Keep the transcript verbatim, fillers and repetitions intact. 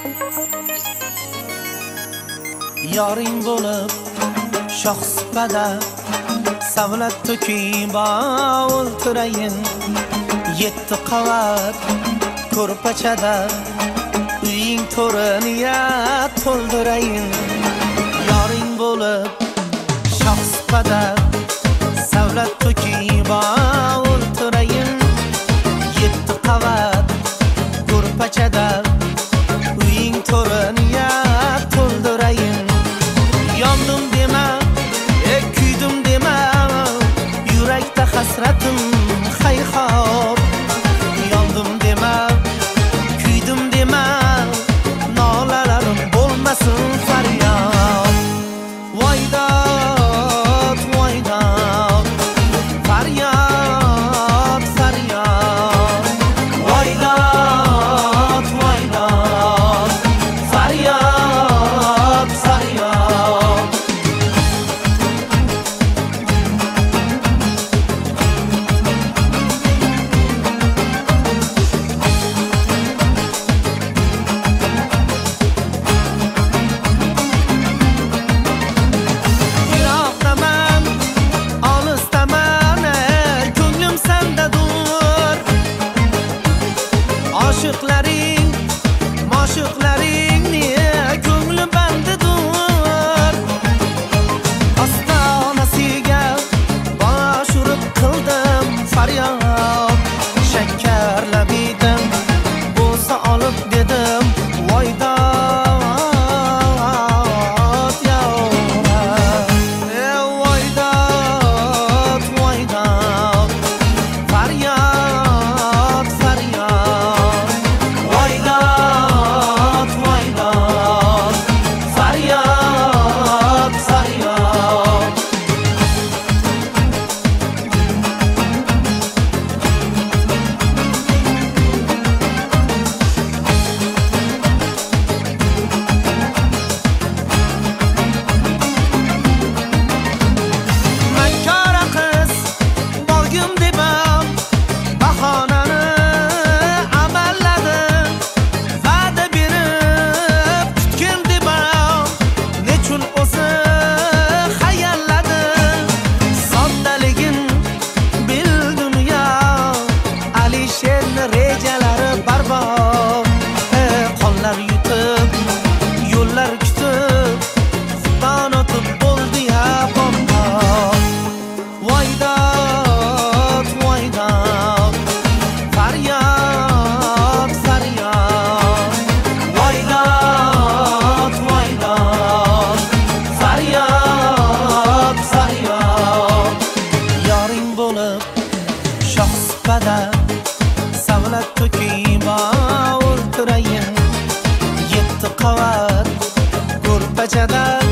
Yoring bo'lib shoxsupada savlat to'kib o'ltirayin. Yetti qavat ko'rpachada uying to'riniga to'ldirayin. Yoring bo'lib shoxsupada savlat to'kib o'ltirayin. Yetti qavat ko'rpachada uying to'riniga to'ldirayin. Yondim dema, e kuydim dema, yurakda hasratim hayhop. Yondim dema, kuydim dema, nolalarim bo'lmasin faryod. Voydod, voydod, faryod, faryod. Voydod, voydod, faryod, faryod. Yiroqdaman, olisdaman, ko'nglim sendadur. Oshiqlaring, moshiqlaringni ko'ngli bandidur. Ostonasiga bosh urib qildim faryod. Shakarlab edim, bo'lsa olib dedim. Voydod, yavrum, e voydod, voydod, faryod, faryod. Voydod, voydod, faryod, faryod. Makkora qiz borgim debam, bahonani amalladim. Va'da berib kutgim debam, nechun o'zi hayalladim. Soddaligin bil dunyo, Alisherni rejalari barbod. E, qonlar yutib, yo'llar kutib, Xudon o'tib bo'ldi ya bombod. Voydod, voydod, faryod, faryod. Voydod, voydod, faryod, faryod. Yoring bo'lib shoxsupada savlat to'kib o'ltirayin. Yetti qavat ko'rpachada